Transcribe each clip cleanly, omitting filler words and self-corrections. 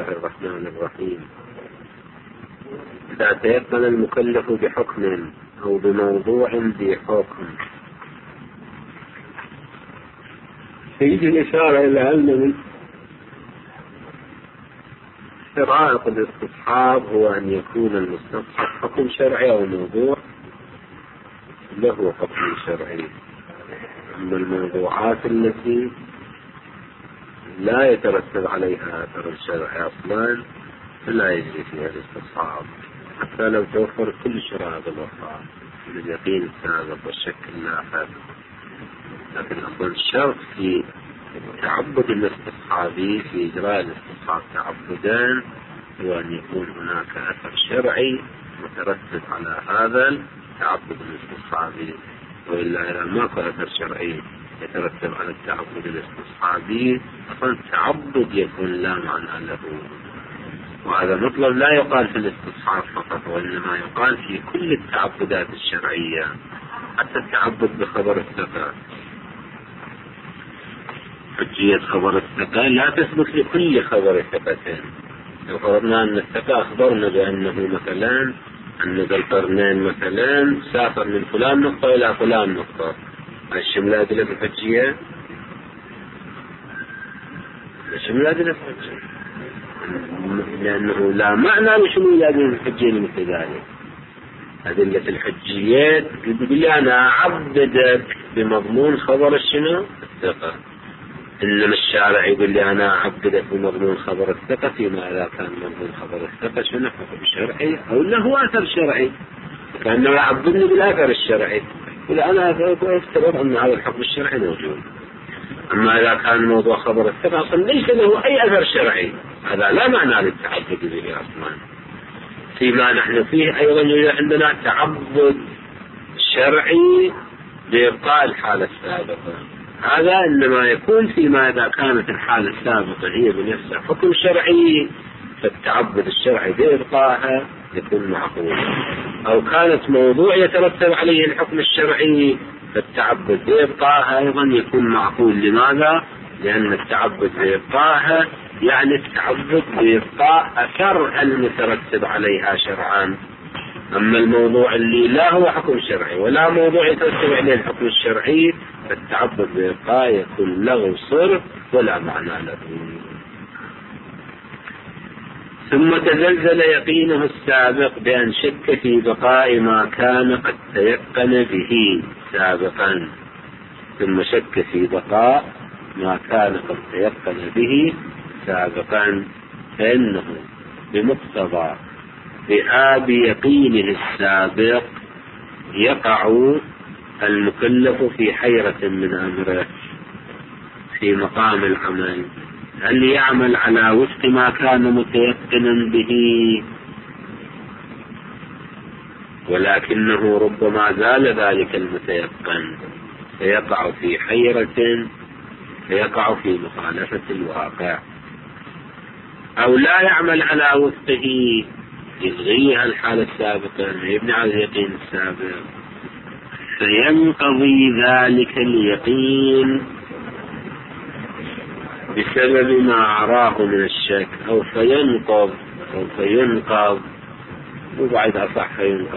الرحمن الرحيم. إذا تيقن المكلف بحكم أو بموضوع ذي حكم، فيجي الإشارة إلى أن شرائط الاستصحاب هو أن يكون المستصحب حكم شرعي أو موضوع له حكم شرعي. أما الموضوعات التي لا يترتب عليها أثر الشرع أصلا فلا يجري فيها الاستصحاب، حتى لو توفر كل شرائط الوفاء من اليقين السابق والشك اللاحق. لكن أصلا الشرط في تعبد الاستصحابي، في إجراء الاستصحاب تعبدان، هو أن يكون هناك أثر شرعي مترتب على هذا التعبد الاستصحابي، وإلا إذا ماكو أثر شرعي يترتب على التعبد الاستصحابي أصلا التعبد يكون لا معنى له. وهذا مطلب لا يقال في الاستصحاب فقط، وإنما يقال في كل التعبدات الشرعية، حتى التعبد بخبر الثقة. حجية خبر الثقة لا تثبت لكل خبر ثقة. لو فرضنا أن الثقة أخبرنا بأنه مثلا أن ذا القرنين مثلا سافر من فلان نقطة إلى فلان نقطة، الشمل أدلة الحجية؟ الشمل أدلة الحجية، لأنه لا معنى لشمول أدلة الحجية مثل ذلك. أدلة الحجيات يقول لي أنا أعبدك بمضمون خبر الشنو؟ الثقة. إنما الشارع يقول لي أنا أعبدك بمضمون خبر الثقة فيما إذا كان مضمون خبر الثقة شنو؟ حكم شرعي أو له أثر شرعي، كأنه يعبدني بالأثر الشرعي، ولا أنا أفترض أن هذا الحكم الشرعي موجود. أما إذا كان موضوع خبر الثقة أصلا ليس له أي أثر شرعي، هذا لا معنى للتعبد به أصلا. فيما نحن فيه أيضا عندنا تعبد شرعي بإبقاء الحالة السابقة، هذا إنما يكون فيما إذا كانت الحالة السابقة هي بنفسها حكم شرعي، فالتعبد الشرعي بإبقائها يكون معقول. أو كانت موضوع يترتب عليه الحكم الشرعي، فالتعبد بإبقائها أيضا يكون معقول. لماذا؟ لأن التعبد بإبقائها يعني التعبد بإبقاء أثر المترتب عليها شرعا. أما الموضوع اللي لا هو حكم شرعي ولا موضوع يترتب عليه الحكم الشرعي، فالتعبد بإبقاء يكون له صرف ولا معنى له. ثم تزلزل يقينه السابق بأن شك في بقاء ما كان قد تيقن به سابقا. ثم شك في بقاء ما كان قد تيقن به سابقا، فإنه بمقتضى ذهاب يقينه السابق يقع المكلف في حيرة من أمره في مقام العمل. هل يعمل على وفق ما كان متيقنا به، ولكنه ربما زال ذلك المتيقن فيقع في حيرة، فيقع في مخالفة الواقع، أو لا يعمل على وفقه يلغيها الحالة السابقة يبني على اليقين السابق، فينقضي ذلك اليقين بسبب ما عراه من الشك، أو فينقض وبعد أصح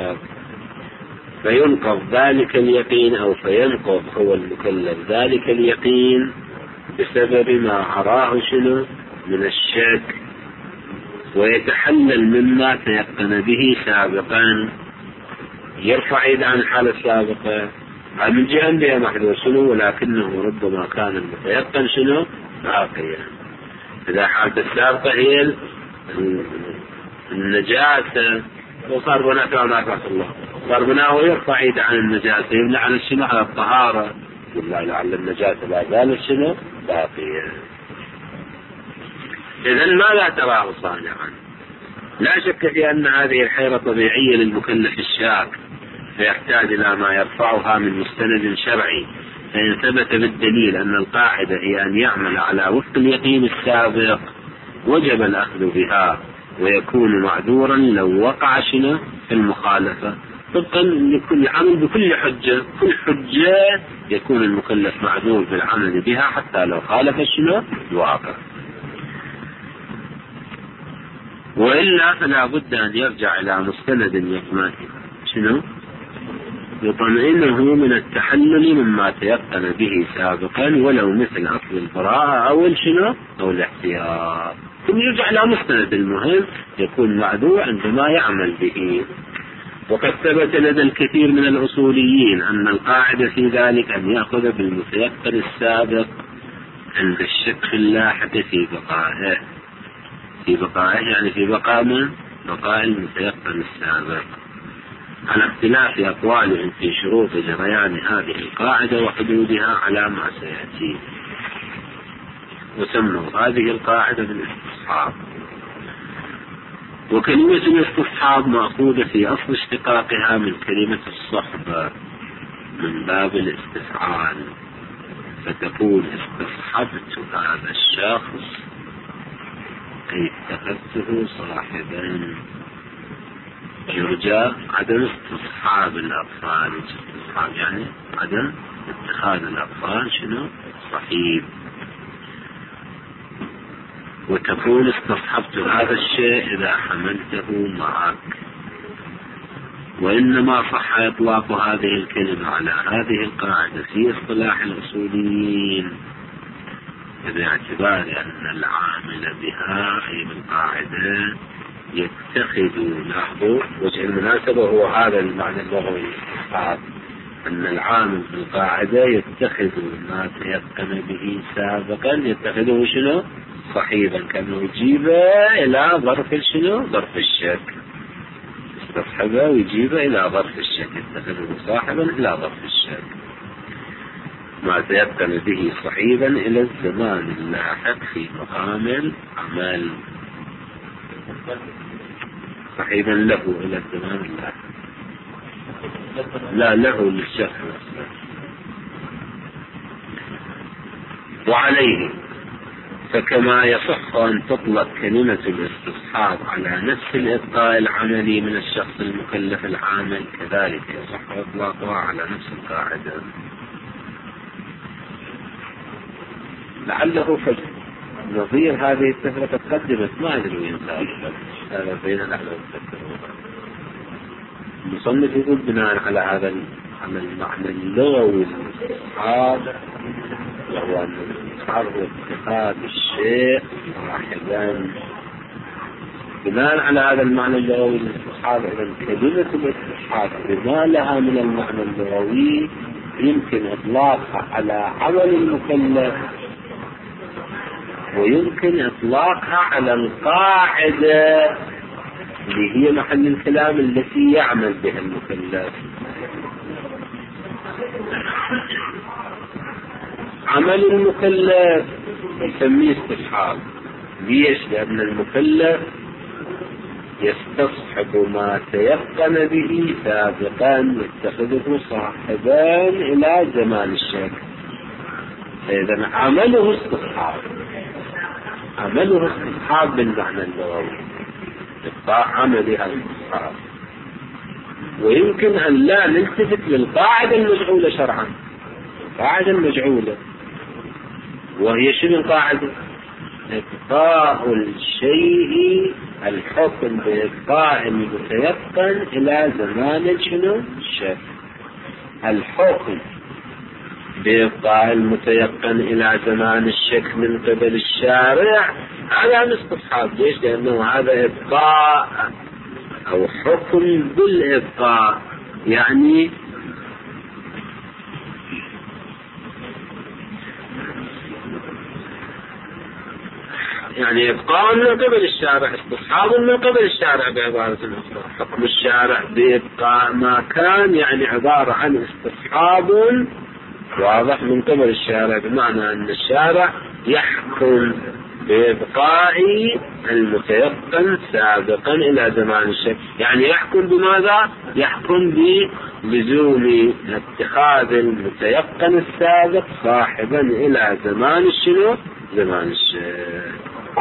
فينقض ذلك اليقين، أو فينقض هو المكلف ذلك اليقين بسبب ما عراه شنو من الشك، ويتحلل مما تيقن به سابقا، يرفع يد عن الحالة السابقة من جهة بها محذور شنو، ولكنه ربما كان المتيقن شنو باقيا. إذا حالة السابقة هي النجاسة وصار بناء الله، صار بناء ويرفع يد عن النجاسة يمنع عن الشنو على الطهارة، والله لعل النجاسة لا زالت شنو باقيا. إذن ماذا تراه صانعا؟ لا شك في أن هذه الحيرة طبيعية للمكلف الشاك، فيحتاج إلى ما يرفعها من مستند شرعي. فإن ثبت بالدليل أن القاعدة هي أن يعمل على وفق اليقين السابق وجب الأخذ بها، ويكون معذورا لو وقع شنو في المخالفة، طبقا لكل عمل بكل حجة. كل حجة يكون المكلف معذور بالعمل بها حتى لو خالف شنو الواقع. وإلا فلا بد أن يرجع إلى مستند يطمئنه من التحلل مما تيقن به سابقا، ولو مثل أصل البراءة أو الاحتياط، ثم يرجع إلى مستند المهم يكون معذور عندما يعمل به. وقد ثبت لدى الكثير من الأصوليين أن القاعدة في ذلك أن يأخذ بالمتيقن السابق عند الشك اللاحق في بقائه يعني في بقاء المتيقن السابق، على اختلاف أقوالهم في شروط جريان هذه القاعدة وحدودها على ما سيأتي. وسموا هذه القاعدة بالاستصحاب. وكلمة الاستصحاب مأخوذة في أصل اشتقاقها من كلمة الصحبة من باب الاستفعال، فتقول استصحبت هذا الشخص أي اتخذته صاحبا. يرجى عدم استصحاب الأطفال، استصحاب يعني عدم اتخاذ الأطفال صحيب. وتكون استصحبت هذا الشيء إذا حملته معك. وإنما صح إطلاق هذه الكلمة على هذه القاعدة في اصطلاح الأصوليين باعتبار أن العامل بها أي بالقاعدة يتخذ له وجه المناسبة، هو هذا المعنى اللغوي أن العامل بالقاعدة يتخذ ما تيقن به سابقا، يتخذه صحيبا، كأنه يجيبه إلى ظرف ظرف الشك، استصحبه ويجيبه إلى ظرف الشك، يتخذه صاحبا إلى ظرف الشك، ما تيقن به صحيبا إلى الزمان اللاحق في مقام العمل، صحيبا له إلى الزمان اللاحق، لا له للشخص. وعليه فكما يصح أن تطلق كلمة الاستصحاب على نفس الإبقاء العملي من الشخص المكلف العامل، كذلك يصح إطلاقها على نفس القاعدة. لعله فجر نظير هذه السفرة تقدمت، ما أدري وين هذا بين الأحلام والتكتر. المصنف يقول بناء على هذا المعنى اللغوي الاستصحاب، وهو أن الاستصحاب هو اتخاذ الشيء صاحبا. بناء على هذا المعنى اللغوي الاستصحاب، إذن كلمة الاستصحاب بما لها من المعنى اللغوي يمكن إطلاقها على عمل المكلف، ويمكن إطلاقها على القاعدة اللي هي محل الكلام التي يعمل بها المكلف. عمل المكلف يسميه استصحاب. ليش؟ لأن المكلف يستصحب ما تيقن به سابقا، يتخذه صاحبا إلى زمان الشك. إذن عمله استصحاب، عمله استصحاب بالمعنى اللغوي، إبقاء عملها الاستصحاب. ويمكن أن لا نلتفت للقاعدة المجعولة شرعا، القاعدة المجعولة، وهي شنو القاعدة؟ إبقاء الشيء، الحكم بإبقاء المتيقن إلى زمان الشك. الحكم بإبقاء المتيقن إلى زمان الشك من قبل الشارع هذا الاستصحاب. ليش؟ لأنه هذا إبقاء أو حكم بالإبقاء، يعني إبقاء من قبل الشارع، استصحاب من قبل الشارع. بعبارة أخرى حكم الشارع بإبقاء ما كان يعني عبارة عن استصحاب واضح من قبل الشارع، بمعنى أن الشارع يحكم بإبقاء المتيقن سابقا إلى زمان الشك. يعني يحكم بماذا؟ يحكم بلزوم اتخاذ المتيقن السابق صاحبا إلى زمان زمان الشك.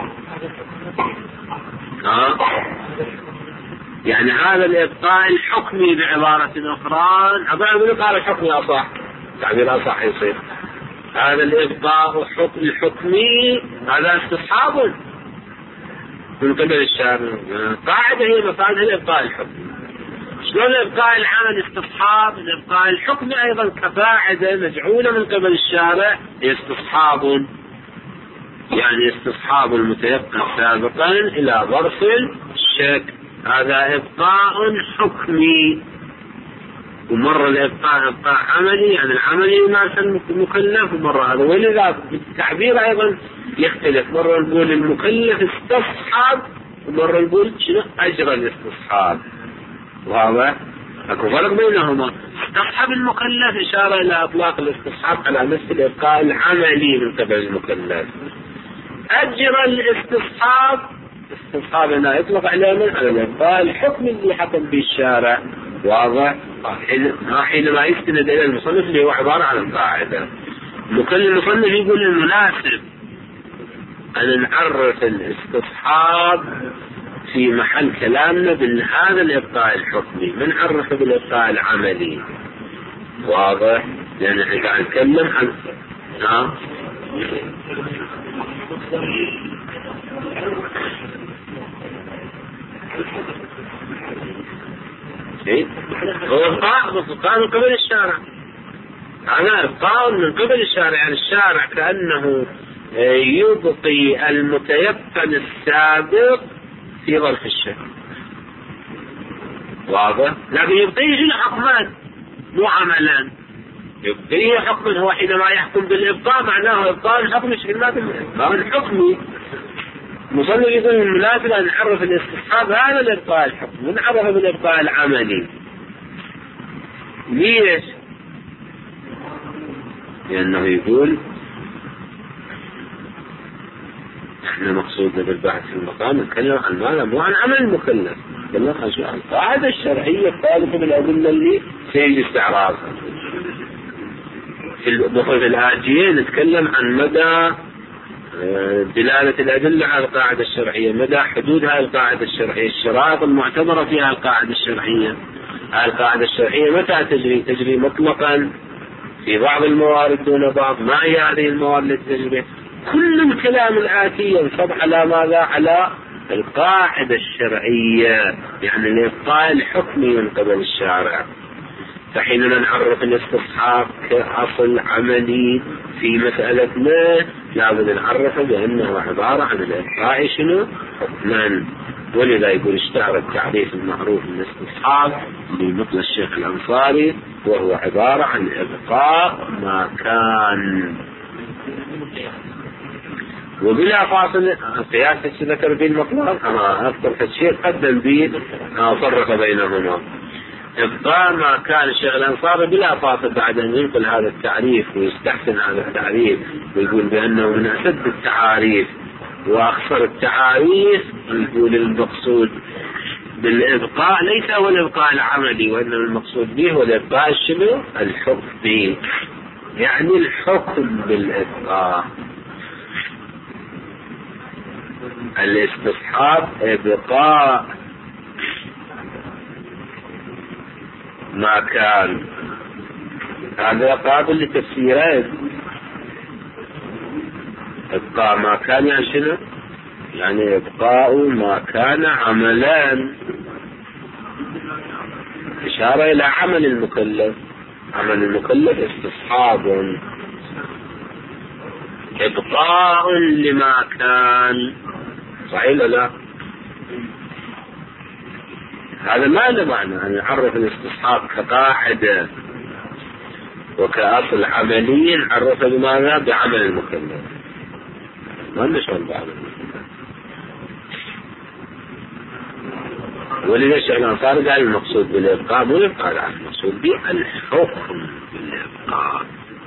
يعني هذا الإبقاء الحكمي بعبارة أخرى، الإبقاء الحكمي أصح، تعبير أصح يصير. هذا الإبقاء الحكمي هذا استصحاب، من قبل الشارع. قاعدة هي مفادها الإبقاء الحكمي. شلون الإبقاء العملي استصحاب؟ الإبقاء الحكمي أيضا كقاعدة مجعولة من قبل الشارع استصحاب، يعني استصحاب المتيقن سابقا إلى ظرف الشك، هذا إبقاء حكمي. ومرة الإبقاء إبقاء عملي، يعني العملي ما كان مكلف، ومرة هذا. ولذا التعبير أيضا يختلف، مرة نقول المكلف استصحاب، ومرة نقول شنو أجرى الاستصحاب. وهذا اكو فرق بينهما. استصحاب المكلف إشارة إلى إطلاق الاستصحاب على نفس الإبقاء العملي من قبل المكلف. أجرى الاستصحاب، استصحاب هنا يطلق على من؟ على الإبقاء الحكمي اللي حكم به الشارع. واضح؟ حينما يستند إلى المصنف اللي هو عبارة عن القاعدة. المصنف يقول المناسب أن نعرف الاستصحاب في محل كلامنا بهذا الإبقاء الحكمي، من عرفه بالإبقاء العملي. واضح؟ لأن احنا قاعد نتكلم عن هو إبقاء من قبل الشارع، هذا إبقاء من قبل الشارع، يعني الشارع كأنه يبقي المتيقن السابق في ظرف الشك. واضح؟ لكن يبقيه الحكمان مو عملا، يبقيه حكما. هو حينما يحكم بالإبقاء معناه إبقاء الحكم، ما بالإبقاء الحكمي. مصنف يقول المناسب أن نعرف الاستصحاب هذا الإبقاء الحكمي ونعرفه بالإبقاء العملي. ليش؟ لأنه يقول احنا مقصودنا بالبحث في المقام نتكلم عن ماذا؟ مو عن عمل المكلف، نتكلم عن شو؟ عن القاعدة الشرعية الثابتة بالأدلة اللي سيجي استعراضها. في الدخول الآتية نتكلم عن مدى دلالة الأدلة على القاعدة الشرعية، مدى حدود هذه القاعدة الشرعية، الشرائط المعتبرة فيها القاعدة الشرعية. القاعدة الشرعية متى تجري؟ تجري مطلقا في بعض الموارد دون بعض. ما هي هذه الموارد التي تجري؟ كل الكلام الآتي ينصب على ماذا؟ على القاعدة الشرعية، يعني الإبقاء الحكمي من قبل الشارع. فحينما نعرف الاستصحاب كأصل عملي في مسألتنا لابد نعرفه بأنه عبارة عن الإبقاء شنو؟ حكما. ولذا يقول اشتهر التعريف المعروف للاستصحاب بمثل الشيخ الأنصاري، وهو عبارة عن إبقاء ما كان. وبلا فاصل قياس ذكر به المطلق، أما أذكر فالشيء قدم به فرق بينهما. إبقاء ما كان الشيخ الأنصاري بلا فاصل بعد أن ينقل هذا التعريف ويستحسن هذا التعريف ويقول بأنه من أشد التعاريف وأخصر التعاريف. يقول المقصود بالإبقاء ليس هو الإبقاء العملي، وإنما المقصود به هو الإبقاء الشنو؟ الحكمي، يعني الحكم بالإبقاء. الاستصحاب إبقاء ما كان، هذا قابل لتفسيرين. إبقاء ما كان يعني شنو؟ يعني إبقاء ما كان عملان، إشارة إلى عمل المكلف. عمل المكلف استصحاب، إبقاء لما كان. صحيح ولا لا؟ هذا ما له معنى أن نعرف الاستصحاب كقاعدة وكأصل عملي نعرفه بماذا؟ بعمل المكلف. ما لنا شغل بعمل المكلف. ولذا الشيخ الأنصاري قال المقصود بالإبقاء مو الإبقاء العام، المقصود به الحكم بالإبقاء.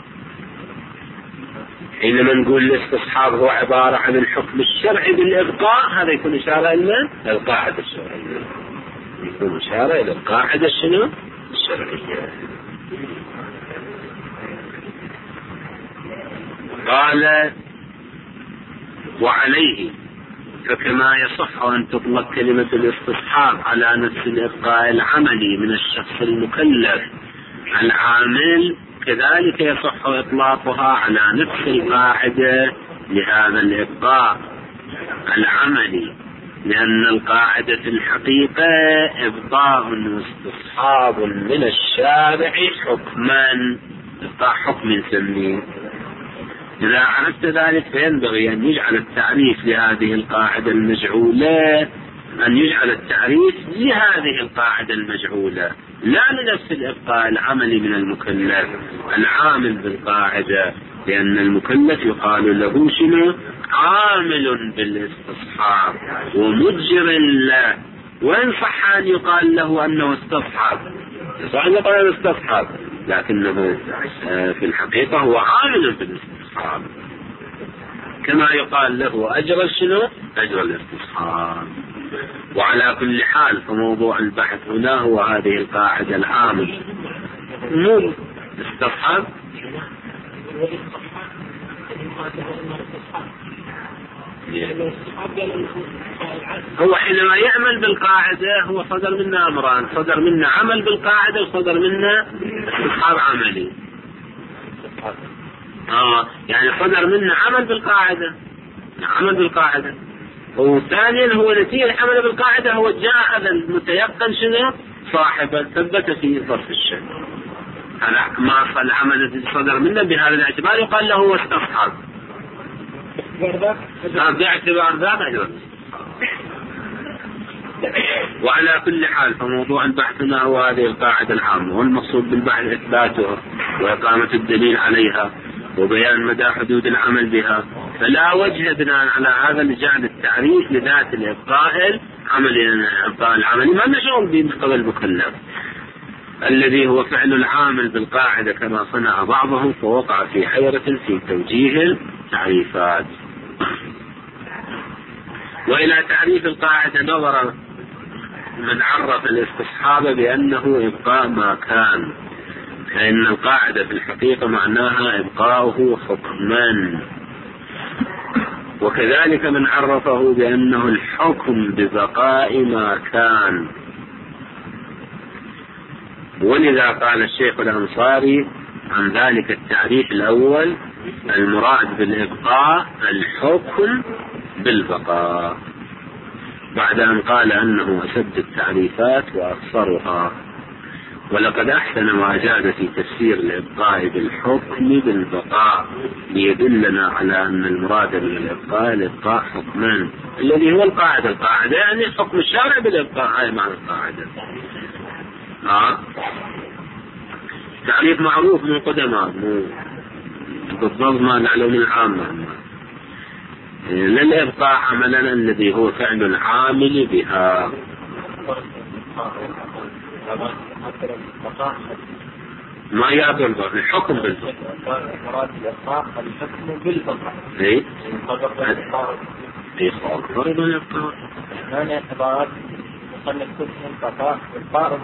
حينما نقول الاستصحاب هو عبارة عن الحكم الشرعي بالإبقاء، هذا يكون إشارة إلى القاعدة الشرعية، يكون إشارة إلى القاعدة الشنو؟ الشرعية. قال وعليه فكما يصح أن تطلق كلمة الاستصحاب على نفس الإبقاء العملي من الشخص المكلف العامل، كذلك يصح إطلاقها على نفس القاعدة لهذا الإبقاء العملي لأن القاعدة في الحقيقة إبقاء واستصحاب من الشارع حكما، إبقاء حكم نسميه. إذا عرفت ذلك فينبغي أن يجعل التعريف لهذه القاعدة المجعولة، أن يجعل التعريف لهذه القاعدة المجعولة، لا لنفس الإبقاء العملي من المكلف العامل بالقاعدة، لأن المكلف يقال له شنو؟ عامل بالاستصحاب ومجر له، وإن صح أن يقال له أنه استصحب، صح أن يقال استصحب، لكنه في الحقيقة هو عامل بالاستصحاب، كما يقال له أجر شنو؟ أجر الاستصحاب. وعلى كل حال فموضوع البحث هنا هو هذه القاعدة العامل، مو استصحب. هو حينما يعمل بالقاعدة هو صدر منا أمران، صدر منا عمل بالقاعدة وصدر منا استصحاب عملي. يعني صدر منا عمل بالقاعدة، عمل بالقاعدة، وثانيا هو نتيجة العمل بالقاعدة هو جاء هذا المتيقن شنو؟ صاحبا ثبت في ظرف الشك. هذا ما العمل الذي صدر منا بهذا الاعتبار يقال له هو استصحاب، باعتبار ذاك. وعلى كل حال فموضوع البحث هنا هو هذه القاعدة العامة، والمقصود بالبحث إثباتها وإقامة الدليل عليها وبيان مدى حدود العمل بها، فلا وجه بناء على هذا لجعل التعريف لذات الإبقاء العملي، لأن الإبقاء العملي ما نشعر به من قبل المكلف الذي هو فعل العامل بالقاعدة كما صنع بعضهم، فوقع في حيرة في توجيه التعريفات. وإلى تعريف القاعدة نظر من عرف الاستصحاب بأنه إبقاء ما كان، فإن القاعدة في الحقيقة معناها إبقاؤه حكما، وكذلك من عرفه بأنه الحكم ببقاء ما كان. ولذا قال الشيخ الأنصاري عن ذلك التعريف الأول: المراد بالإبقاء الحكم بالبقاء، بعد أن قال أنه أشد التعريفات وأقصرها. ولقد أحسن ما جاد في تفسير الإبقاء بالحكم بالبقاء ليدلنا على أن المراد من الإبقاء الإبقاء حكمان الذي هو القاعدة يعني حكم الشارع بالإبقاء، هاي معنى القاعدة. تعريف معروف من قدماء بالضبط ما العلوم العامة، للإبقاء عملا الذي هو فعل العامل بها. ما يقبل الحكم بالبقاء، مراد الإبقاء الحكم بالبقاء. إيه؟ فرض الإبقاء. هنا اعتبارات مصنف قسم البقاء والبقاء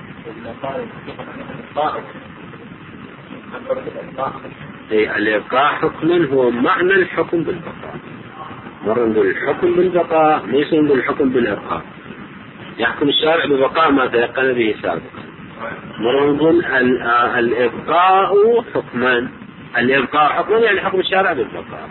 الإبقاء حكما هو معنى الحكم بالبقاء. مرة نقول الحكم بالبقاء، ليس نقول الحكم بالإبقاء. يحكم الشارع ببقاء ما تيقن به سابقا. مرة نقول الإبقاء حكما، الإبقاء حكما يعني حكم الشارع بالبقاء.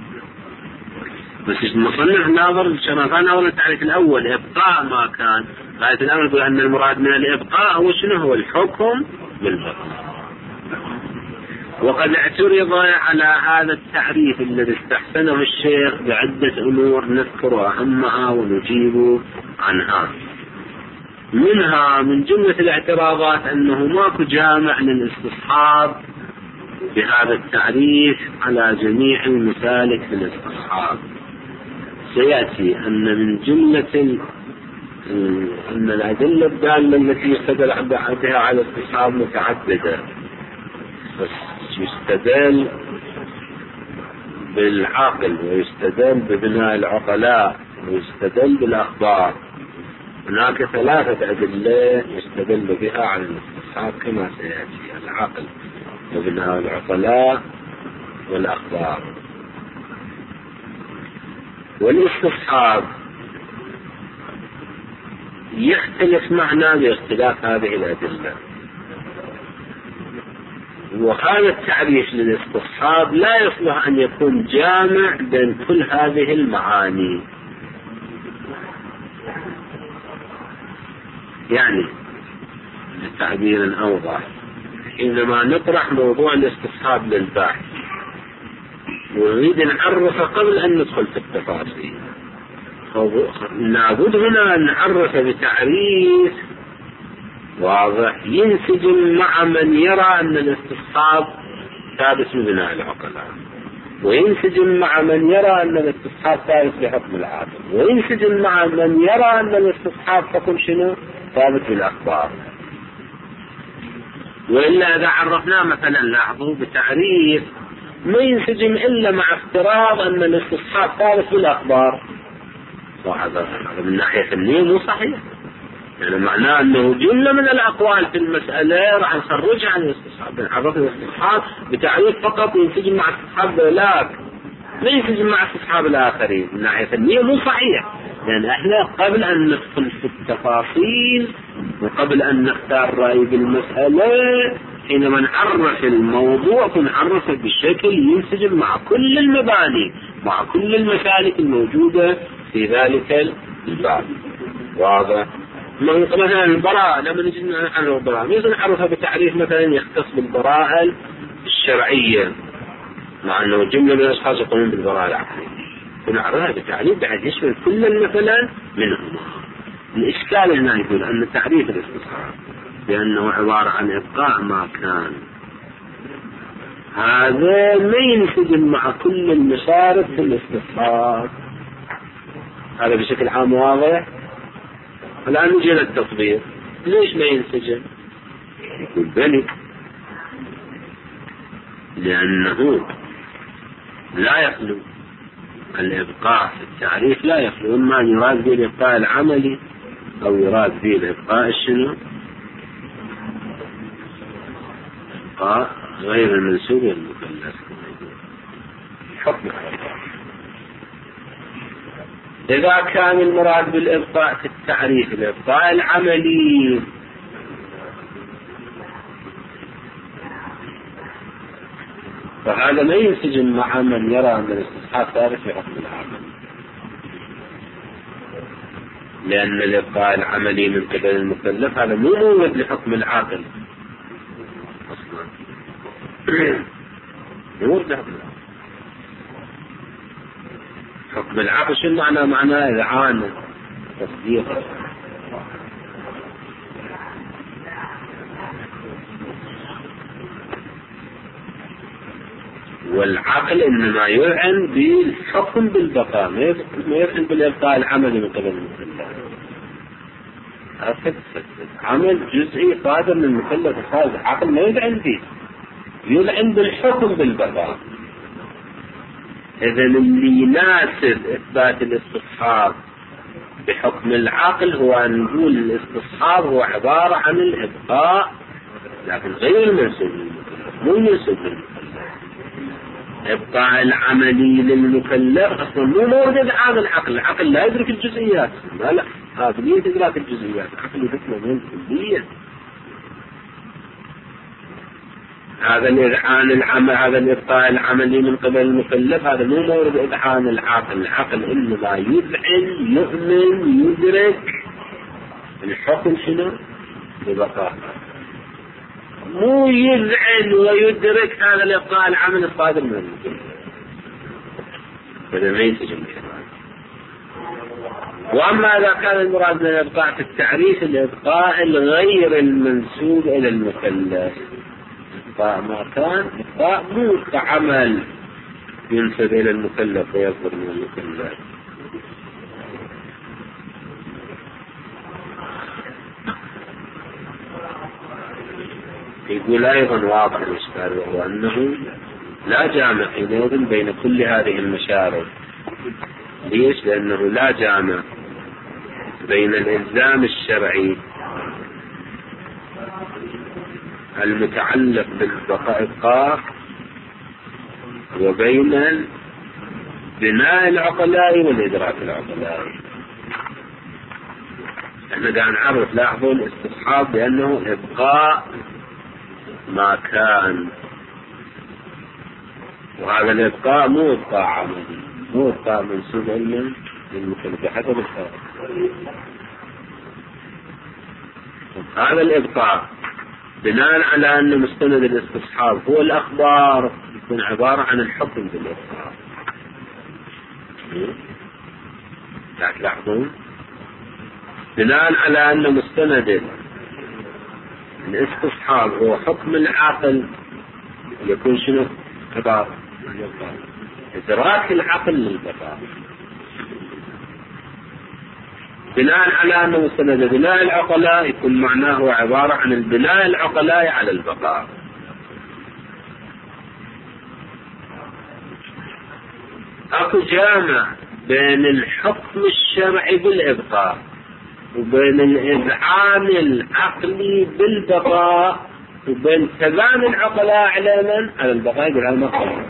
بس المصنف ناظر كما كان ناظر التعريف الأول إبقاء ما كان، قالت الأمر بأن المراد من الإبقاء هو شنو؟ هو الحكم بالبقاء. وقد اعترض على هذا التعريف الذي استحسنه الشيخ بعدة أمور نذكر أهمها ونجيب عنها. منها من جملة الاعتراضات أنه ماكو جامع للاستصحاب بهذا التعريف على جميع المسالك في الاستصحاب. سيأتي أن من جملة أن الأدلة الدالة التي يستدل بها على الاستصحاب متعددة، بس يستدل بالعقل ويستدل ببناء العقلاء ويستدل بالأخبار. هناك ثلاثة أدلة يستدل بها على الاستصحاب كما سيأتي: العقل وبناء العقلاء والأخبار. والاستصحاب يختلف معنا باختلاف هذه الأدلة، وهذا التعريف للاستصحاب لا يصلح أن يكون جامع بين كل هذه المعاني. يعني بتعبير أوضح، حينما نطرح موضوع الاستصحاب للبحث ونريد نعرفه قبل أن ندخل في التفاصيل، لابد هنا أن نعرف بتعريف واضح ينسجم مع من يرى أن الاستصحاب ثابت ببناء العقلاء، وينسجم مع من يرى أن الاستصحاب ثابت بحكم العاقل، وينسجم مع من يرى أن الاستصحاب حكم شنو ثابت بالأخبار. وإلا إذا عرفناه مثلا لاحظوا بتعريف ما ينسجم إلا مع افتراض أن الاستصحاب ثابت بالأخبار، وهذا من ناحية النية مو صحيح، يعني معناه أنه جملة من الأقوال في المسألة راح نخرجها عن الاستصحاب، نعرف الاستصحاب بتعريف فقط ينسجم مع استصحاب ذولاك ما ينسجم مع استصحاب الآخرين، من ناحية النية مو صحيح، لأن احنا قبل أن ندخل في التفاصيل وقبل أن نختار رأي بالمسألة حينما نعرف الموضوع فنعرفه بشكل ينسجم مع كل المباني مع كل المسالك الموجودة في ذلك الباب. واضح؟ مثلا البراءة لما نجي نعرف البراءة لازم نعرفها بتعريف مثلا يختص بالبراءة الشرعية، مع أنه جملة من الأشخاص يقومون بالبراءة العقلية، ونعرفها بتعريف بعد يشمل كل مثلا منهما. الإشكال هنا يقول أن تعريف الاستصحاب بأنه عبارة عن إبقاء ما كان، هذا ما ينسجم مع كل المشارك في الاستصحاب، هذا بشكل عام واضح. الآن نجي للتطبيق، ليش ما ينسجم؟ يقول بلي لأنه لا يخلو الإبقاء في التعريف، لا يخلو إما أن يراد به الإبقاء العملي أو يراد به الإبقاء الشنو إبقاء غير المنسوب المكلف حكم. إذا كان المراد بالإبقاء في التعريف الإبقاء العملي فهذا لا ينسجم مع من يرى أن الاستصحاب ثابت في حكم العمل، لأن الإبقاء العملي من قبل المكلف هذا مو موجود لحكم العاقل أصلا، مو لحكم العاقل. حكم العقل شو معنى؟ معناه إذعان تصديق، والعقل إنما يعن بالحكم بالبقاء، ما يعن بالإبقاء العملي من قبل المكلف. عمل جزئي قادر من المكلف الخارج عقل ما يعن به، يعن بالحكم بالبقاء. إذن اللي يناسب إثبات الاستصحاب بحكم العقل هو أن نقول الاستصحاب هو عبارة عن الإبقاء لكن غير المنسوب للمكلف، مو منسوب للمكلف. إبقاء العملي للمكلف أصلا مو موجود عن العقل، العقل لا يدرك الجزئيات، لا قابلية إدراك الجزئيات، العقل يدرك من الكلية. هذا الإذعان العمل، هذا الإبقاء العملي من قبل المكلف هذا مو مورد إذعان العقل، العقل إنما يذعن يؤمن يدرك الحكم شنو ببقاء، مو يذعن ويدرك هذا الإبقاء العملي الصادر من المكلف، هذا ما ينسجم. وأما إذا كان المراد من الإبقاء في التعريف الإبقاء الغير المنسوب إلى المكلف، ما كان إبقاء مو كعمل ينسب إلى المكلف ويصدر من المكلف. يقول أيضا واضح الإشكال وهو أنه لا جامع حينئذ بين كل هذه المشارط. ليش؟ لأنه لا جامع بين الإلزام الشرعي المتعلق بالبقاء وبين بناء العقلاء والإدراك العقلائي. احنا قاعد نعرف لاحظوا الاستصحاب بأنه إبقاء ما كان، وهذا الإبقاء مو إبقاء عملي، مو إبقاء منسوب علما للمكلف حسب الشرع. هذا الإبقاء بناء على أن مستند الاستصحاب هو الأخبار يكون عبارة عن الحكم بالإبقاء. لا تلاحظون بناء على أن مستند الاستصحاب هو حكم العقل يكون شنو؟ عبارة إدراك العقل للبقاء. بناء على أن مستند بناء العقلاء يكون معناه عبارة عن البناء العقلاء على البقاء. أكو جامع بين الحكم الشرعي بالإبقاء وبين الإذعان العقلي بالبقاء وبين تبان العقلاء على من؟ على البقاء بالعلم.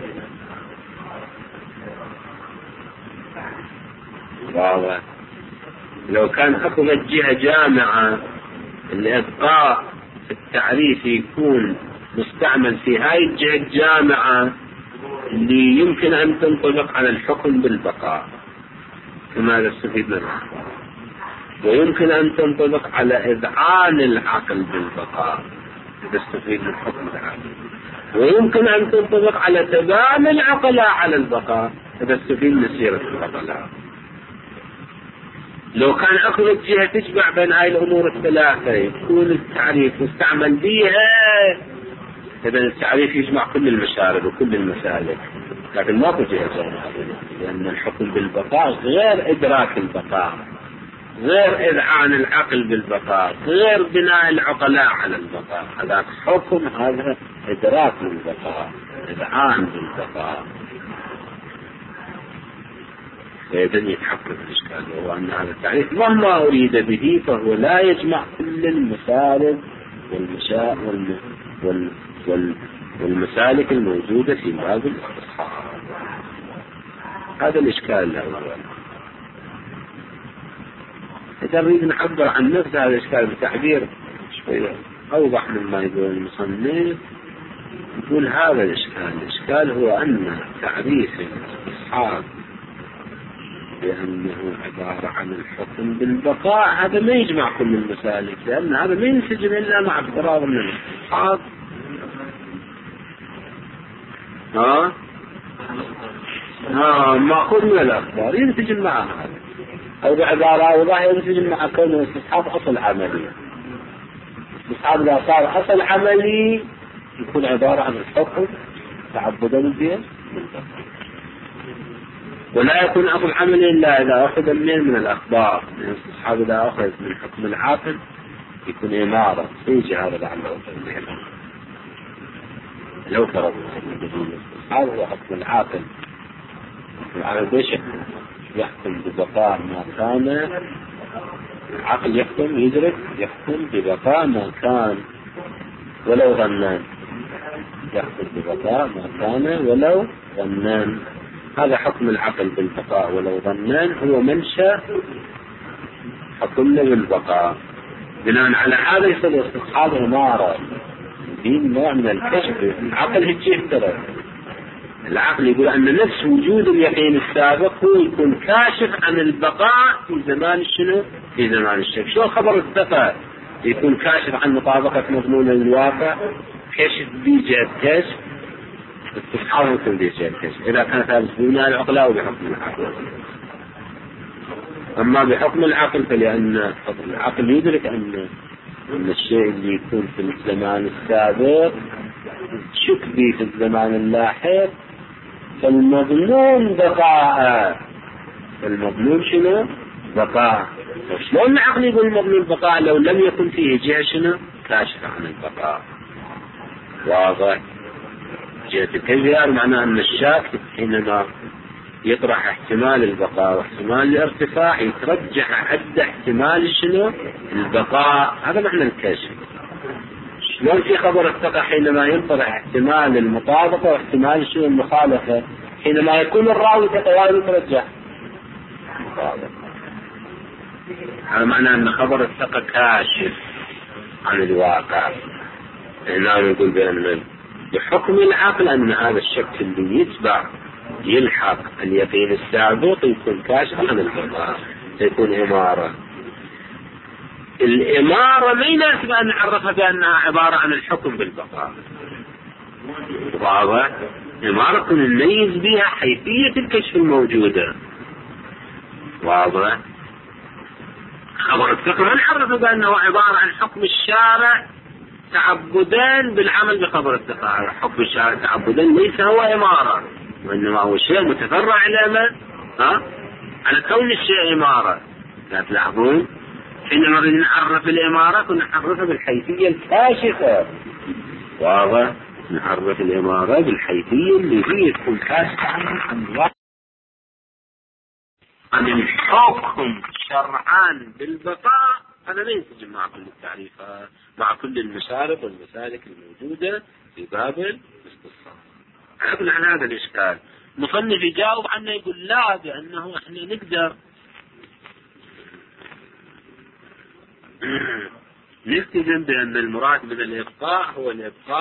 واضح. لو كان أكو جهة جامعة الإبقاء في التعريف يكون مستعمل في هاي الجهة الجامعة اللي يمكن أن تنطبق على الحكم بالبقاء كما نستفيد منه، ويمكن أن تنطبق على إذعان العقل بالبقاء تستفيد من حكم العقل، ويمكن أن تنطبق على تبان العقلاء على البقاء تستفيد من سيرة العقلاء. لو كان أكو جهة تجمع بين هاي الأمور الثلاثة يكون التعريف مستعمل بيها، إذا التعريف يجمع كل المشارب وكل المسالك، لكن ما في جهة جامعة، لأن الحكم بالبقاء غير إدراك البقاء، غير إذعان العقل بالبقاء، غير بناء العقلاء على البقاء. هذا حكم، هذا إدراك للبقاء، إذعان بالبقاء. فإذن يتحقق الإشكال، وهو أن هذا التعريف مهما أريد به فهو لا يجمع كل المسالك والمسالك الموجودة في باب الاستصحاب. هذا الإشكال الأول. إذا نريد نعبر عن نفس هذا الإشكال بتعبير شوية أوضح مما يقول المصنف، يقول هذا الإشكال هو أن تعريف الاستصحاب بأنه عبارة عن الحكم بالبقاء هذا ما يجمع كل المسالك، لأن هذا ما ينسجم إلا مع افتراض من الاستصحاب مأخوذ من الأخبار ينسجم مع هذا، أو بعبارة أوضح ينسجم مع كون الاستصحاب أصل عملي. الاستصحاب إذا صار أصل عملي يكون عبارة عن الحكم تعبدا به، ولا يكون أصل عملي إلا إذا أخذ من الأخبار. الاستصحاب إذا أخذ من حكم العاقل يكون إمارة يجي هذا لعله لو فرض الاستصحاب هو حكم العاقل. العاقل بيش يحكم ببقاء ما كان، العقل يحكم يدرك يحكم ببقاء ما كان ولو ظنان، يحكم ببقاء ما كان ولو ظنان. هذا حكم العقل بالبقاء ولو ظنان هو منشأ حكمنا بالبقاء. بناء على هذا يصير الاستصحاب إمارة، دين نوع من الكشف. العقل هيك يفترض، العقل يقول أن نفس وجود اليقين السابق هو يكون كاشف عن البقاء في زمان شنو؟ في زمان الشك. شو خبر الثقة يكون كاشف عن مطابقة مضمون الواقع؟ كشف بيجاب كشف، استصحاب يكون بيجاب كشف إذا كانت هذا بناء العقلاء وبحكم العقل. أما بحكم العقل فلأن العقل يدرك أن الشيء اللي يكون في الزمان السابق شك به في الزمان اللاحق، فالمضمون بقاء. المضمون شنو؟ بقاء. شلون العقل يقول المضمون بقاء لو لم يكن فيه جهة شنو؟ كاشفة عن البقاء. واضح؟ جهة الكيفية معناه أن الشاك حينما يطرح احتمال البقاء واحتمال الارتفاع يترجح عند احتمال شنو؟ البقاء. هذا معنى الكشف. شلون في خبر الثقة حينما ينطرح احتمال المطابقة واحتمال شنو؟ المخالفة، حينما يكون الراوي ثقة يترجح المطابقة. هذا معناه أن خبر الثقة كاشف عن الواقع. هنا نقول بأن بحكم العقل أن هذا الشك اللي يتبع يلحق اليقين السابق يكون كاشف عن البقاء، يكون إمارة. الإمارة ما يناسب أن نعرفها بأنها عبارة عن الحكم بالبقاء. واضح؟ إمارة نميز بها حيثية الكشف الموجودة. واضح؟ خبر الثقة ما نعرفه بأنه عبارة عن حكم الشارع تعبدان بالعمل بخبر الثقة. حكم الشارع تعبدان ليس هو إمارة، وإنما هو شيء متفرع على ما على كون الشيء إمارة. لا تلاحظون حينما نعرف الإمارة كنا نعرفها بالحيثية الكاشفة. واضح؟ نعرف الإمارة بالحيثية اللي هي تكون كاشفة عن الحكم شرعان بالبقاء. هذا لا ينسجم مع كل التعريفات، مع كل المسالك والمسالك الموجودة في باب الاستصحاب. عرفنا عن هذا الإشكال. مصنف يجاوب عنه يقول لا، بأنه احنا نقدر نلتزم بأن المراد من الإبقاء هو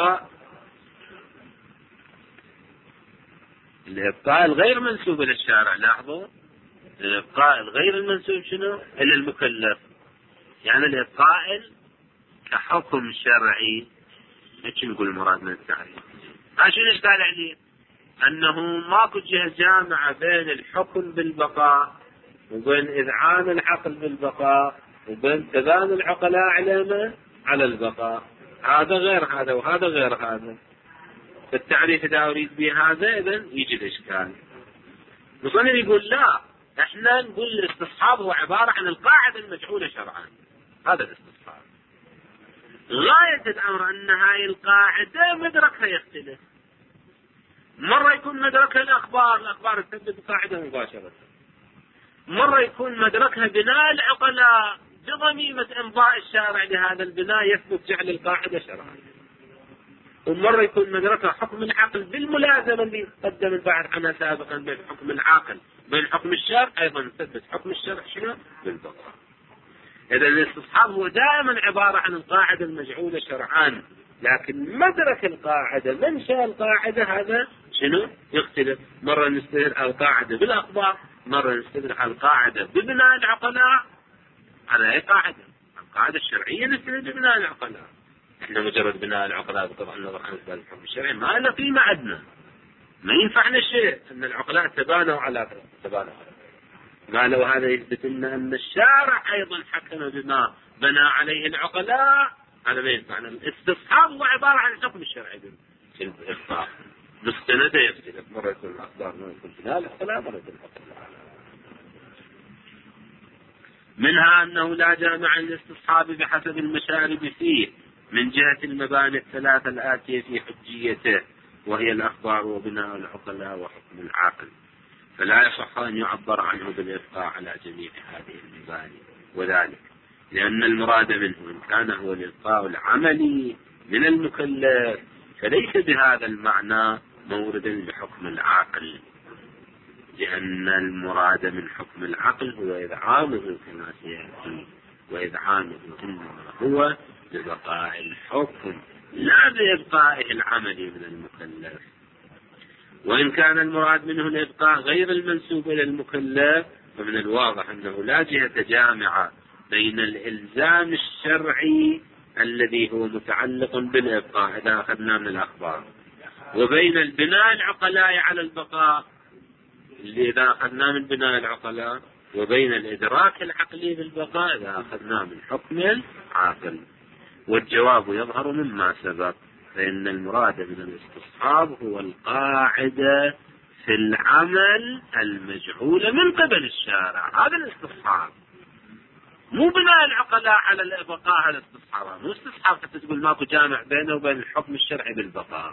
الإبقاء الغير منسوب إلى الشارع. لاحظوا الإبقاء الغير المنسوب شنو؟ إلى المكلف. يعني الإبقاء كحكم شرعي. ايش نقول المراد من التعريف؟ شو الإشكال عليه؟ أنه ماكو جهة جامعة بين الحكم بالبقاء وبين إذعان العقل بالبقاء وبين تبان العقلاء على البقاء. هذا غير هذا وهذا غير هذا. التعريف إذا أريد به هذا إذن يجي الإشكال. مصنف يقول لا، احنا نقول الاستصحاب هو عبارة عن القاعدة المجعولة شرعا. هذا الاستصحاب. غاية الأمر أن هاي القاعدة مدركها يختلف. مرة يكون مدركها الأخبار تثبت القاعدة مباشرة. مرة يكون مدركها بناء العقلاء بضميمة إمضاء الشارع لهذا البناء يثبت جعل القاعدة شرعا. ومرة يكون مدركها حكم العقل بالملازمة اللي قدم البحث عنها سابقا بين حكم العقل بين حكم الشرع، أيضا تثبت حكم الشرع شنو؟ بالبقاء. إذا الاستصحاب هو دائما عبارة عن القاعدة المجعولة شرعان، لكن مدرك القاعدة منشأ القاعدة هذا شنو؟ يختلف. مرة نستدل على القاعدة بالأخبار، مرة نستدل على القاعدة ببناء العقلاء. على أي قاعدة؟ القاعدة الشرعية نستدل ببناء العقلاء. احنا مجرد بناء العقلاء بطبع النظر عن إثبات الحكم الشرعي ما له قيمة عندنا، ما ينفعنا شيء أن العقلاء تبانوا على قالوا هذا يثبت لنا أن الشارع أيضا حكم بما بنى عليه العقلاء. هذا ما ينفعنا. الاستصحاب هو عبارة عن الحكم الشرعي في الإخبار. مستندة يختلف، مرة يكون الأخبار مرة يكون بناء العقلاء مرة يكون العقلاء. منها أنه لا جامع الاستصحاب بحسب المشارب فيه من جهة المباني الثلاثة الآتية في حجيته، وهي الأخبار وبناء العقلاء وحكم العاقل، فلا يصح أن يعبر عنه بالإبقاء على جميع هذه المباني. وذلك لأن المراد منه إن كان هو الإبقاء العملي من المكلف فليس بهذا المعنى موردا لحكم العاقل، لأن المراد من حكم العقل هو إذعانه كما سيأتي، وإذعانه إنما هو ببقاء الحكم لا بإبقائه العملي من المكلف. وإن كان المراد منه الإبقاء غير المنسوب إلى المكلف فمن الواضح أنه لا جهة جامعة بين الإلزام الشرعي الذي هو متعلق بالإبقاء إذا أخذنا من الأخبار، وبين البناء العقلاء على البقاء اللي إذا أخذنا من بناء العقلاء، وبين الإدراك العقلي بالبقاء إذا أخذنا من حكم العاقل. والجواب يظهر مما سبق، فإن المراد من الاستصحاب هو القاعدة في العمل المجعولة من قبل الشارع. هذا الاستصحاب، مو بناء العقلاء على البقاء. هذا الاستصحاب مو استصحاب حتى تقول ماكو جامع بينه وبين الحكم الشرعي بالبقاء،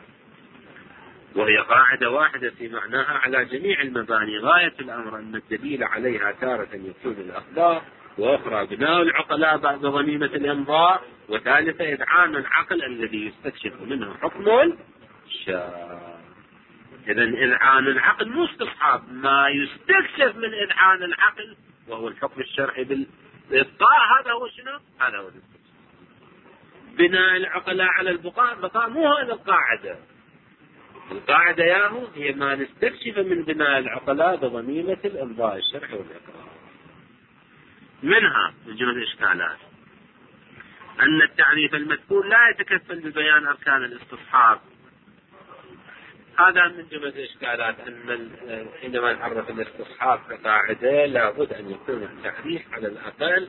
وهي قاعدة واحدة في معناها على جميع المباني. غاية الأمر أن الدليل عليها تارة يكون الأخبار، وأخرى بناء العقلاء بعد ضميمة الإنظار، وثالثة إذعان العقل الذي يستكشف منه حكم الشرع. إذن إذعان العقل مو استصحاب، ما يستكشف من إذعان العقل وهو الحكم الشرعي بالإبقاء هذا هو شنو؟ هذا هو الاستصحاب. بناء العقلاء على البقاء مو هذا القاعدة. القاعدة ياهو هي ما نستكشف من بناء العقلاء بضميمة الإمضاء الشرعي والإقرار. منها من جمل الإشكالات أن التعريف المذكور لا يتكفل ببيان أركان الاستصحاب. هذا من جملة الإشكالات، أن حينما نعرف الاستصحاب كقاعدة لابد أن يكون التعريف على الأقل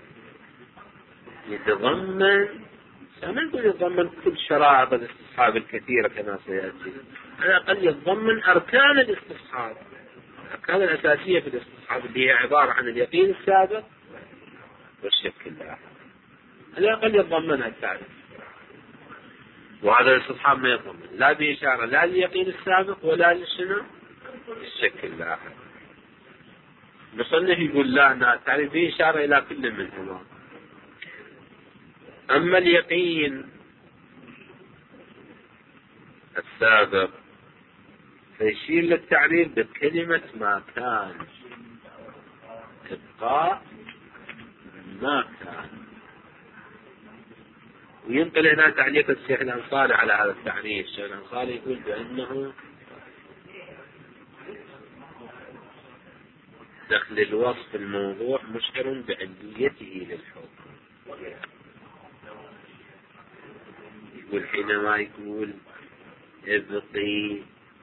يتضمن، ما نقول يتضمن كل شرائط الاستصحاب الكثيرة كما سيأتي، على الأقل يتضمن أركان الاستصحاب، الأركان الأساسية في الاستصحاب اللي هي عبارة عن اليقين السابق والشك اللاحق، على الأقل يتضمنها التعريف. وهذا الاستصحاب ما يضمن لا بإشارة لا لليقين السابق ولا للشنو الشك اللاحق. مصنف يقول لا، التعريف فيه إشارة إلى كل منهما. أما اليقين السابق فيشير للتعريف بكلمة ما كان، إبقاء ما كان. وينقل هنا تعليق الشيخ الأنصاري على هذا التعريف. الشيخ الأنصاري يقول بأنه دخل الوصف الموضوع مشعر بعليته للحكم. يقول حينما يقول ابقي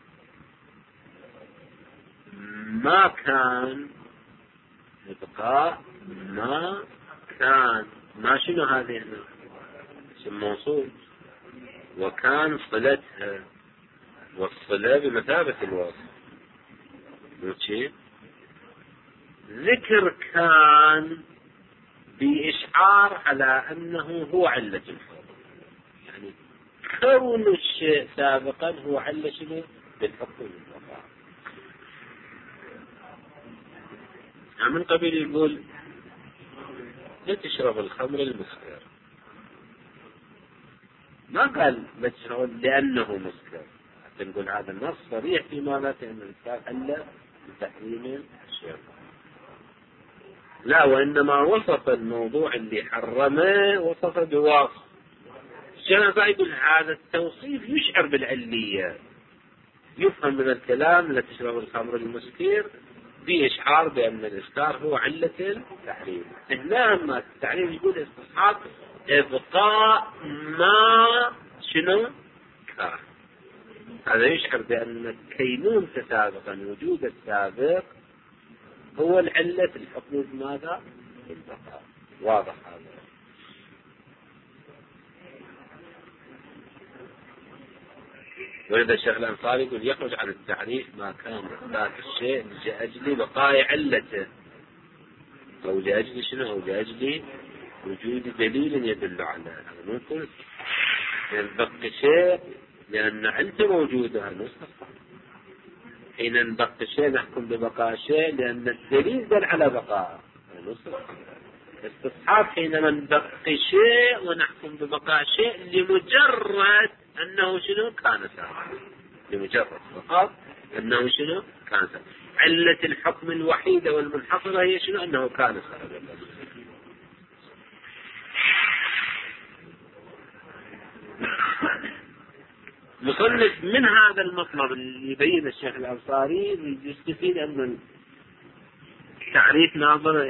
ما كان، ابقاء ما كان، ما شنو هذه هنا اسم موصول، وكان صلتها، والصلة بمثابة الوصف. وشي ذكر كان بإشعار على أنه هو علة الحكم، يعني كون الشيء سابقا هو علة شنو بالحكم والوقاع. من قبل يقول لا تشرب الخمر المسكر، ما قال لا تشرب لأنه مسكر، حتى نقول هذا النص صريح فيما لا تهم الإنسان إلا بتحريم الشرب. لا، وإنما وصف الموضوع اللي حرمه وصفه بوصف. الشيخ يقول هذا التوصيف يشعر بالعلية، يفهم من الكلام لا تشرب الخمر المسكر بإشعار بأن الإسكار هو علة التحريم. هنا ما التحريم يقول استصحاب إبقاء ما شنو كان، هذا يشعر بأن كينون سابقا وجود السابق هو العلة الحكم بماذا؟ البقاء. واضح هذا. ولذا الشيخ الأنصاري يقول يخرج عن التعريف ما كان ذات الشيء لأجل بقاء علته، أو لأجل شنو، أو لأجل وجود دليل يدل على هذا. ممكن ينبقي شيء لأن علته موجودة، نستصحب. حين نبقي شيء نحكم ببقاء شيء لأن الدليل دل على بقاء، نستصحب. استصحاب حينما نبقي شيء ونحكم ببقاء شيء لمجرد أنه شنو كان سابقا، لمجرد فقط أنه شنو كان سابقا. علة الحكم الوحيدة والمنحصرة هي شنو؟ أنه كان سابقا. مصنف من هذا المطلب اللي يبين الشيخ الأنصاري يستفيد أن التعريف ناظر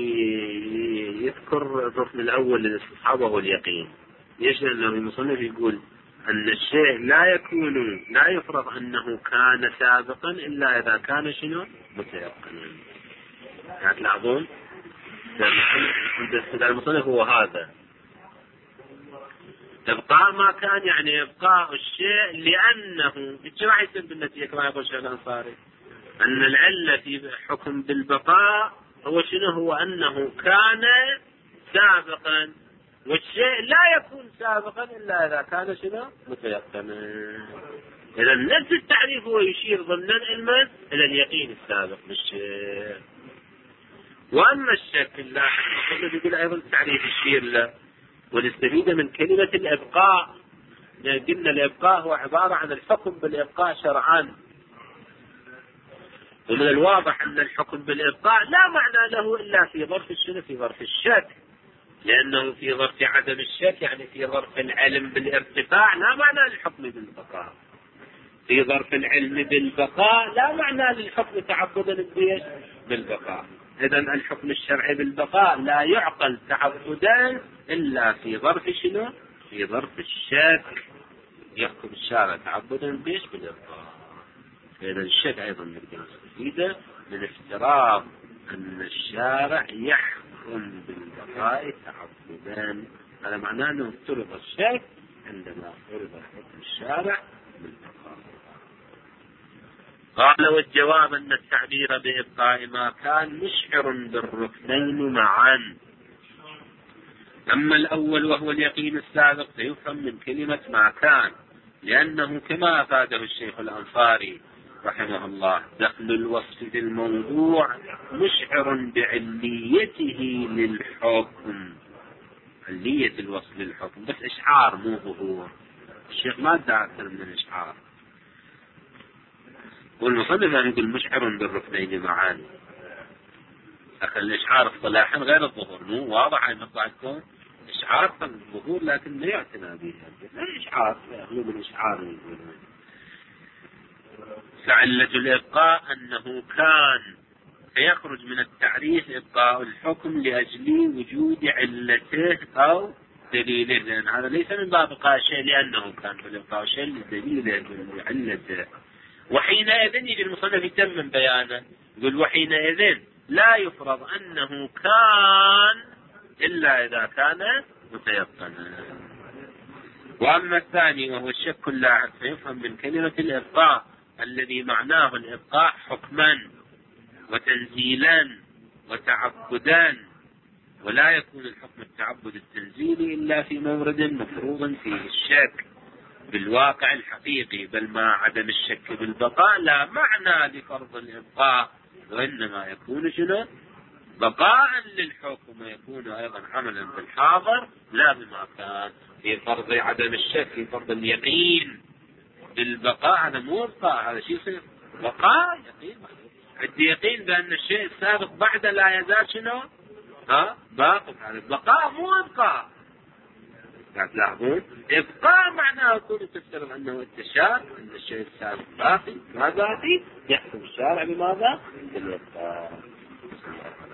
يذكر الركن الأول للاستصحاب وهو اليقين. ليش؟ لأنه المصنف يقول أن الشيء لا يفرض أنه كان سابقا إلا إذا كان شنو متيقنا. يعني تلاحظون المصنف هو هذا إبقاء ما كان، يعني إبقاء الشيء لأنه راح يصير بالنتيجة كما يقول الشيخ الأنصاري أن العلة في حكم بالبقاء هو شنو؟ هو أنه كان سابقا، والشيء لا يكون سابقا إلا إذا كان شنو متيقنا. إذا نفس التعريف هو يشير ضمنا إلى اليقين السابق بالشيء. وأما الشك اللاحق يقول أيضا التعريف يشير له، ونستفيد من كلمة الإبقاء. قلنا الإبقاء هو عبارة عن الحكم بالإبقاء شرعا، ومن الواضح أن الحكم بالإبقاء لا معنى له إلا في ظرف الشنو، في ظرف الشك، لأنه في ظرف عدم الشك يعني في ظرف العلم بالارتفاع لا معنى للحكم بالبقاء. في ظرف العلم بالبقاء لا معنى للحكم تعبدا بالبقاء. إذا الحكم الشرعي بالبقاء لا يعقل تعبدا إلا في ظرف شنو؟ في ظرف الشك. يحكم الشارع تعبدا بيش بالإبقاء. فإذا الشك أيضا نقدر نستفيده من افتراض أن الشارع يحكم بالبقاء تعبدا. هذا معناه أنه افترض الشك عندما فرض حكم الشارع بالبقاء. قال والجواب أن التعبير بإبقاء ما كان مشعر بالركنين معا. أما الأول وهو اليقين السابق فيفهم من كلمة ما كان، لأنه كما أفاده الشيخ الأنصاري رحمه الله دخل الوصف في الموضوع مشعر بعليته للحكم. علية الوصف للحكم بس إشعار مو ظهور. الشيخ ما ادعى أكثر من الإشعار. والمصنف أن يقول مشعر بالركنين معا. أخذ الإشعار اصطلاحا غير الظهور، مو واضح أن نطلعكم إشعار الظهور لكن لا يعتنى به. لا إشعار يغلب الإشعار. فعلة الإبقاء أنه كان فيخرج من التعريف إبقاء الحكم لأجل وجود علته أو دليله، لأن هذا ليس من باب إبقاء شيء لأنه كان، بل إبقاء شيء لدليله وعلته. وحينئذ يجي المصنف يتمم بيانه يقول وحينئذ لا يفرض أنه كان إلا إذا كان متيقنا. وأما الثاني وهو الشك اللاحق فيفهم من كلمة الإبقاء الذي معناه الإبقاء حكما وتنزيلا وتعبدا، ولا يكون الحكم التعبد التنزيلي إلا في مورد مفروض فيه الشك بالواقع الحقيقي، بل مع عدم الشك بالبقاء لا معنى لفرض الإبقاء، وإنما يكون شنو؟ بقاء للحكم، ويكون أيضا عملا بالحاضر لا بما كان. في فرض عدم الشك، في فرض اليقين بالبقاء، هذا مو بقاء، هذا شيء يصير بقاء يقين. عندي يقين بأن الشيء السابق بعد لا يزال شنو؟ باقي. هذا البقاء مو إبقاء. تلاحظون إبقاء معناه يكون تفترض أنه التشاك أن الشيء السابق باقي ما باقي، يحكم الشارع بماذا؟ بالإبقاء.